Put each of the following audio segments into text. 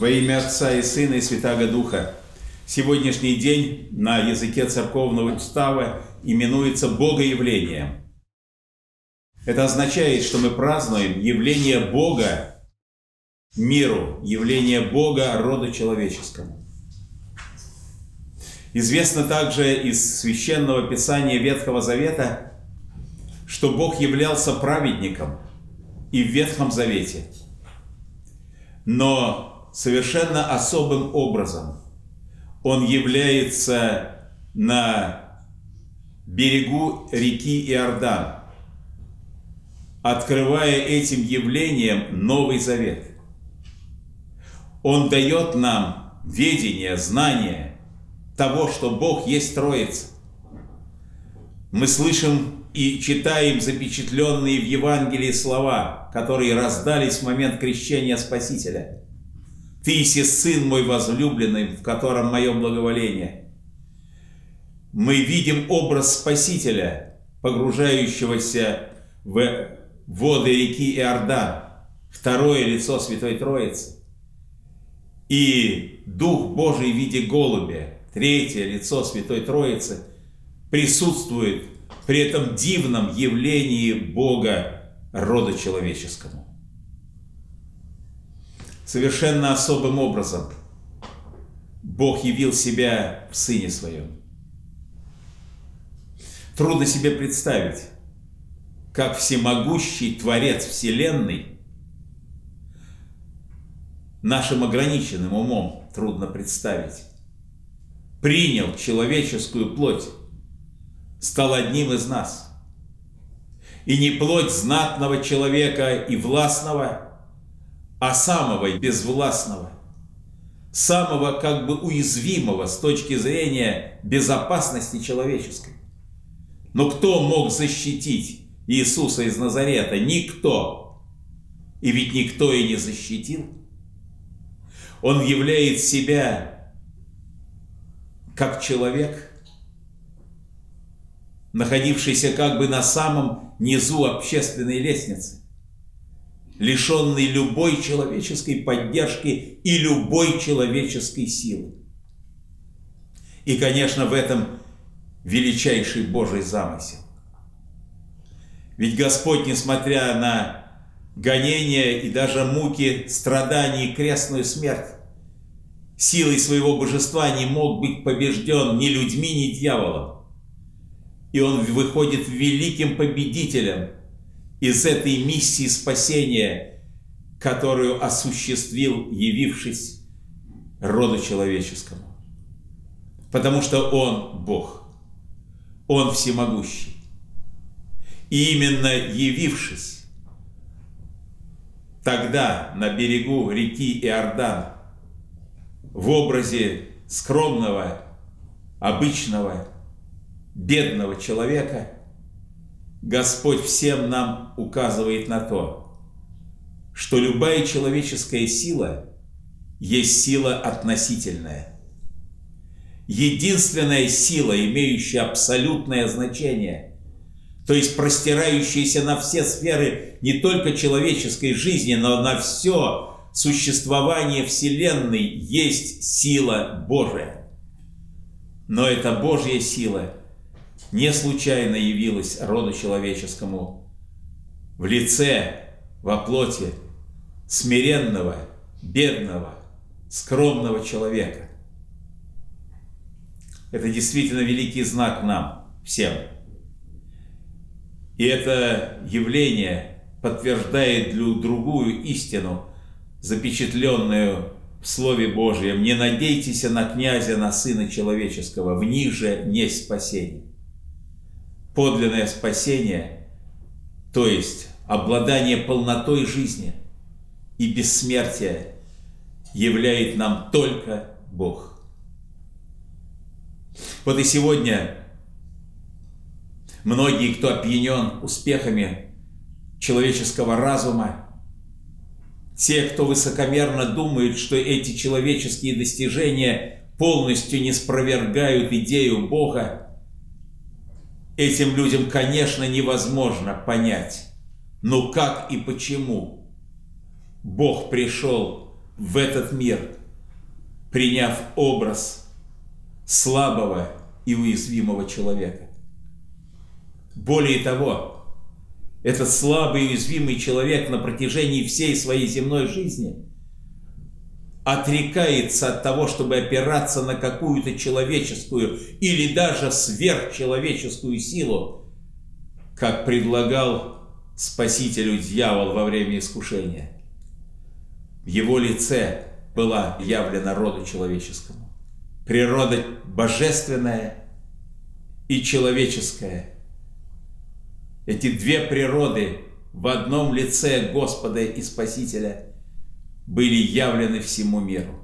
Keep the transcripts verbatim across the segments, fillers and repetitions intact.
Во имя Отца и Сына и Святаго Духа. Сегодняшний день на языке церковного устава именуется Богоявлением. Это означает, что мы празднуем явление Бога миру, явление Бога роду человеческому. Известно также из Священного Писания Ветхого Завета, что Бог являлся праведником и в Ветхом Завете. Но совершенно особым образом Он является на берегу реки Иордан, открывая этим явлением Новый Завет. Он дает нам ведение, знание того, что Бог есть Троица. Мы слышим и читаем запечатленные в Евангелии слова, которые раздались в момент крещения Спасителя. «Ты еси Сын мой возлюбленный, в котором мое благоволение». Мы видим образ Спасителя, погружающегося в воды реки Иордан, второе лицо Святой Троицы. И Дух Божий в виде голубя, третье лицо Святой Троицы, присутствует при этом дивном явлении Бога рода человеческому. Совершенно особым образом Бог явил себя в Сыне Своем. Трудно себе представить, как всемогущий Творец Вселенной, нашим ограниченным умом трудно представить, принял человеческую плоть, стал одним из нас. И не плоть знатного человека и властного, а самого безвластного, самого как бы уязвимого с точки зрения безопасности человеческой. Но кто мог защитить Иисуса из Назарета? Никто. И ведь никто и не защитил. Он являет себя как человек, находившийся как бы на самом низу общественной лестницы, лишенный любой человеческой поддержки и любой человеческой силы. И, конечно, в этом величайший Божий замысел. Ведь Господь, несмотря на гонения и даже муки, страдания и крестную смерть, силой своего божества не мог быть побежден ни людьми, ни дьяволом. И Он выходит великим победителем из этой миссии спасения, которую осуществил, явившись роду человеческому. Потому что Он Бог, Он всемогущий. И именно явившись тогда на берегу реки Иордан в образе скромного, обычного, бедного человека, Господь всем нам указывает на то, что любая человеческая сила есть сила относительная. Единственная сила, имеющая абсолютное значение, то есть простирающаяся на все сферы не только человеческой жизни, но на все существование Вселенной, есть сила Божия. Но эта Божья сила не случайно явилась роду человеческому в лице, во плоти смиренного, бедного, скромного человека. Это действительно великий знак нам всем. И это явление подтверждает другую истину, запечатленную в Слове Божьем: «Не надейтесь на князя, на Сына Человеческого, в них же несть спасение». Подлинное спасение, то есть обладание полнотой жизни и бессмертия, являет нам только Бог. Вот и сегодня многие, кто опьянен успехами человеческого разума, те, кто высокомерно думает, что эти человеческие достижения полностью не спровергают идею Бога, этим людям, конечно, невозможно понять, но как и почему Бог пришел в этот мир, приняв образ слабого и уязвимого человека. Более того, этот слабый и уязвимый человек на протяжении всей своей земной жизни отрекается от того, чтобы опираться на какую-то человеческую или даже сверхчеловеческую силу, как предлагал Спасителю дьявол во время искушения. В его лице была явлена роду человеческому. Природа божественная и человеческая. Эти две природы в одном лице Господа и Спасителя были явлены всему миру.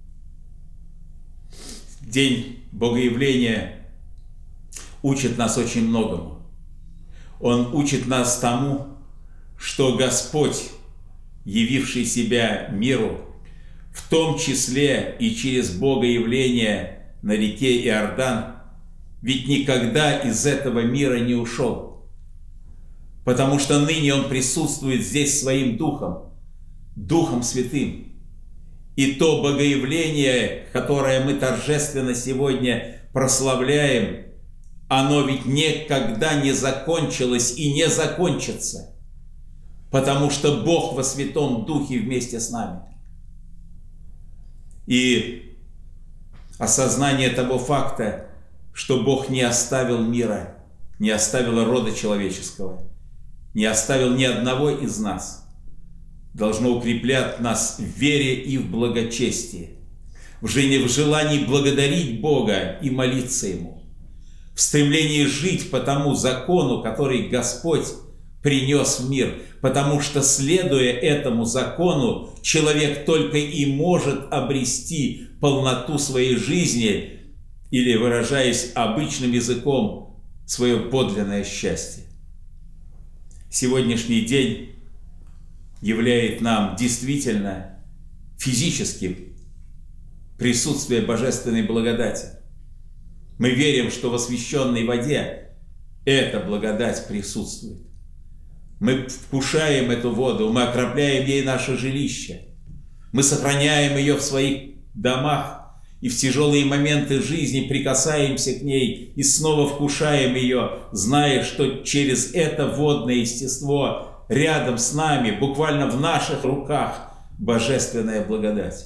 День Богоявления учит нас очень многому. Он учит нас тому, что Господь, явивший себя миру, в том числе и через Богоявление на реке Иордан, ведь никогда из этого мира не ушел, потому что ныне Он присутствует здесь Своим Духом, Духом Святым. И то Богоявление, которое мы торжественно сегодня прославляем, оно ведь никогда не закончилось и не закончится, потому что Бог во Святом Духе вместе с нами. И осознание того факта, что Бог не оставил мира, не оставил рода человеческого, не оставил ни одного из нас, должно укреплять нас в вере и в благочестии, в желании благодарить Бога и молиться Ему, в стремлении жить по тому закону, который Господь принес в мир, потому что, следуя этому закону, человек только и может обрести полноту своей жизни, или, выражаясь обычным языком, свое подлинное счастье. Сегодняшний день являет нам действительно физически присутствие божественной благодати. Мы верим, что в освященной воде эта благодать присутствует. Мы вкушаем эту воду, мы окропляем ей наше жилище, мы сохраняем ее в своих домах и в тяжелые моменты жизни прикасаемся к ней и снова вкушаем ее, зная, что через это водное естество рядом с нами, буквально в наших руках, божественная благодать.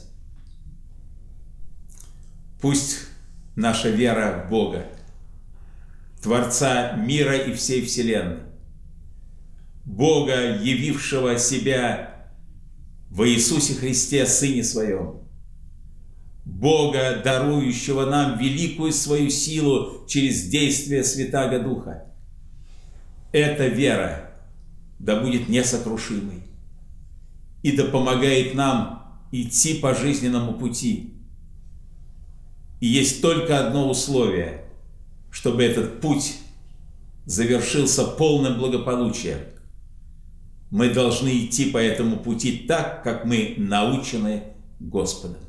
Пусть наша вера в Бога, Творца мира и всей вселенной, Бога, явившего себя во Иисусе Христе, Сыне Своем, Бога, дарующего нам великую свою силу через действие Святаго Духа, эта вера да будет несокрушимой и да помогает нам идти по жизненному пути. И есть только одно условие, чтобы этот путь завершился полным благополучием. Мы должны идти по этому пути так, как мы научены Господом.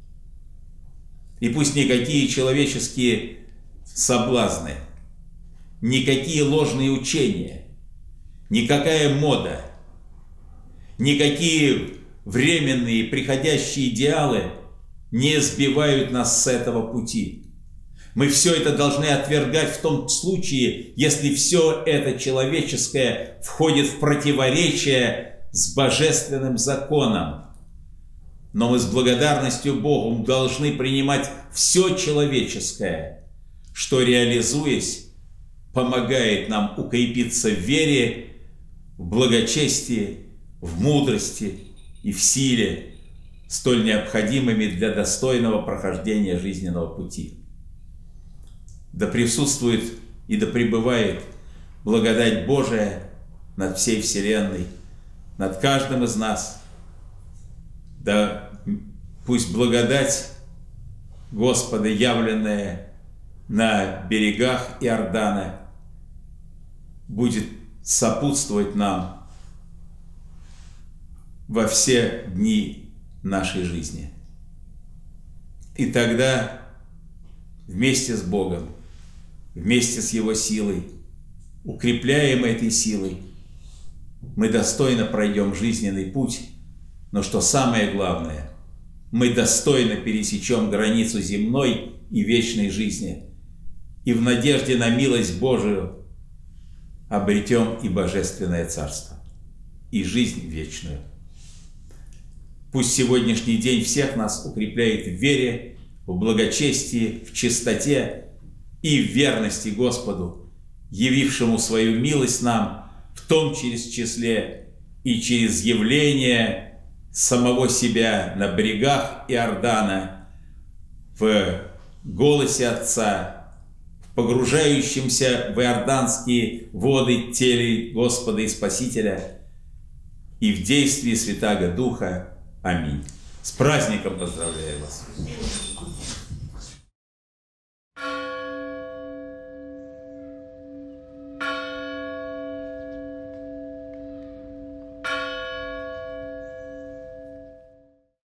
И пусть никакие человеческие соблазны, никакие ложные учения, никакая мода, никакие временные приходящие идеалы не сбивают нас с этого пути. Мы все это должны отвергать в том случае, если все это человеческое входит в противоречие с божественным законом. Но мы с благодарностью Богу должны принимать все человеческое, что, реализуясь, помогает нам укрепиться в вере, в благочестии, в мудрости и в силе, столь необходимыми для достойного прохождения жизненного пути. Да присутствует и да пребывает благодать Божия над всей вселенной, над каждым из нас. Да пусть благодать Господа, явленная на берегах Иордана, будет сопутствовать нам во все дни нашей жизни. И тогда вместе с Богом, вместе с Его силой, укрепляемой этой силой, мы достойно пройдем жизненный путь, но что самое главное, мы достойно пересечем границу земной и вечной жизни, и в надежде на милость Божию обретем и Божественное Царство, и жизнь вечную. Пусть сегодняшний день всех нас укрепляет в вере, в благочестии, в чистоте и в верности Господу, явившему свою милость нам, в том через числе и через явление самого себя на берегах Иордана, в голосе Отца, в погружающемся в иорданские воды теле Господа и Спасителя и в действии Святаго Духа. Аминь. С праздником поздравляю вас!